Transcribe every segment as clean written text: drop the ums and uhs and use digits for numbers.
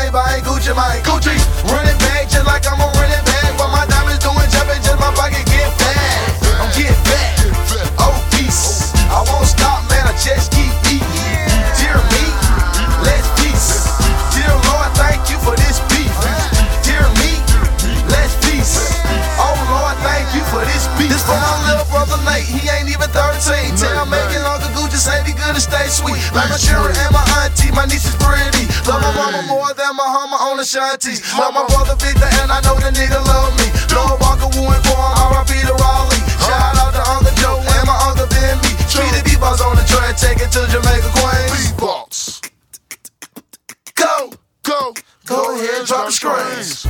Maybach, ain't Gucci, mine. Gucci. Running back just like I'm a running back. While my diamonds doing jumping, just my pocket get fat. I'm getting back. Oh, peace. I won't stop, man. I just keep eating. Dear me, let's peace. Dear Lord, thank you for this beef. Dear me, let's peace. Oh Lord, thank you for this beef. This for my little brother Nate, he ain't even 13. Tell making Uncle Gucci say be good and stay sweet. Like my children and my auntie, my niece is pretty. Love my mama more than my homie on the shanties. Love my brother Victor and I know the nigga love me. Lord Walker, Wu and Quan, R.I.P. to Raleigh. Shout out to Uncle Joe and my Uncle Ben B. Treat the beatbox on the track, take it to Jamaica, Queens. Beatbox. Go ahead, drop the screens.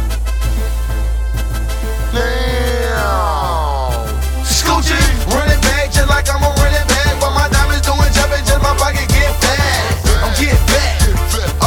Now. Scoochie, running back just like I'm a running back. While my diamonds doing jumping, just my pocket get fat. I'm getting back.